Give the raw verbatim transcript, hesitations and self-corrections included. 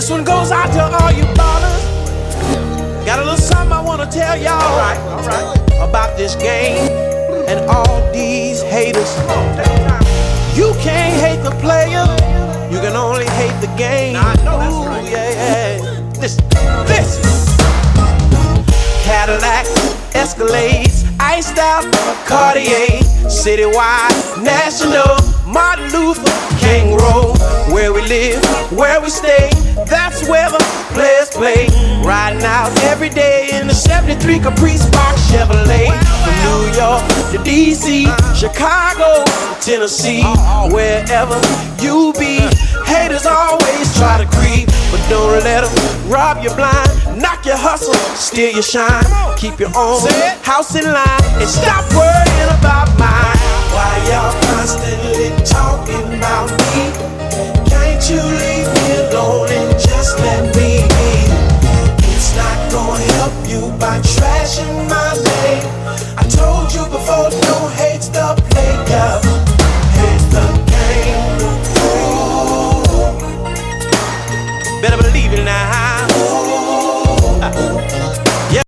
This one goes out to all you ballers. Got a little something I wanna tell y'all. All right, all right. About this game and all these haters. You can't hate the player, you can only hate the game. Nah, I know that's right. Ooh, yeah, yeah. Listen, listen. Cadillac, Escalades, iced out, Cartier, citywide, national, Martin Luther King Road. Where we live, where we stay, that's where the players play. Riding out every day in the seventy-three Caprice Spark Chevrolet. From New York to D C, Chicago, Tennessee, wherever you be. Haters always try to creep, but don't let them rob you blind, knock your hustle, steal your shine. Keep your own house in line and stop worrying about